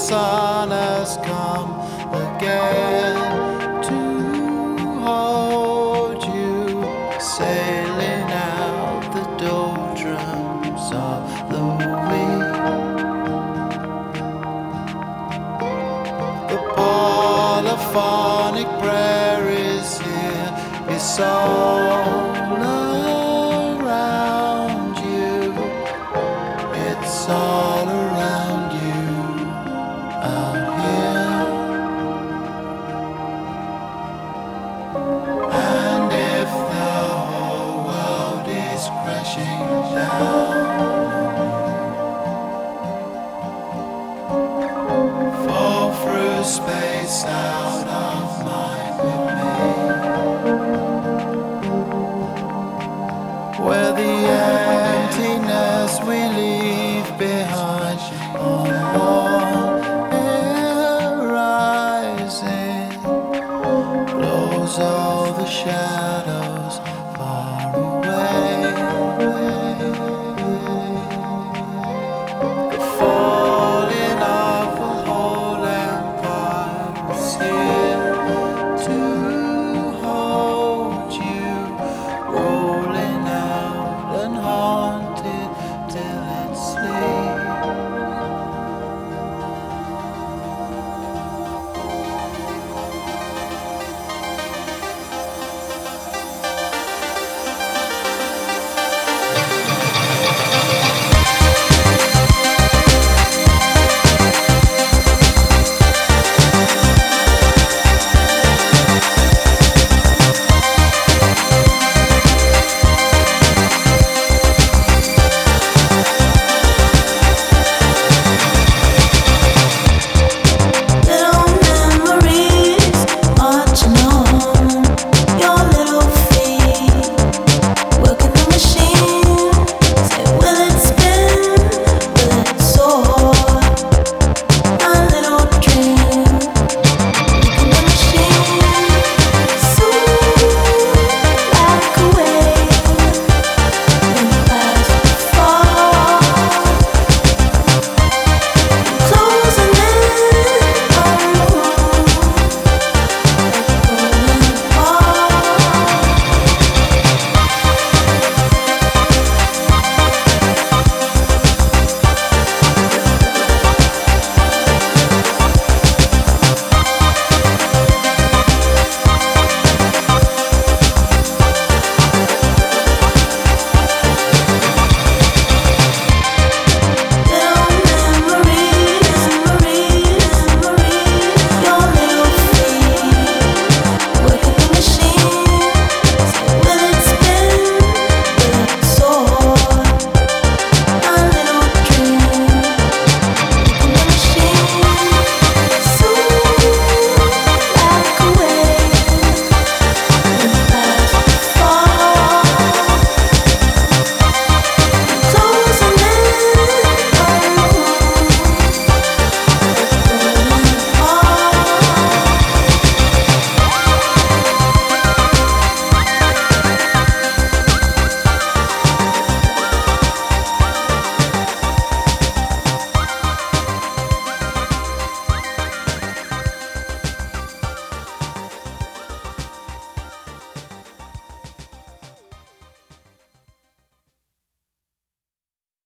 sun has come again to hold you, sailing out the doldrums of the week. The polyphonic prayer is here, it's all around you, it's all around you out here. And if the whole world is crashing down, fall through space out of mind with me, where the emptiness we leave behind on warm air rising blows all the shadows far away.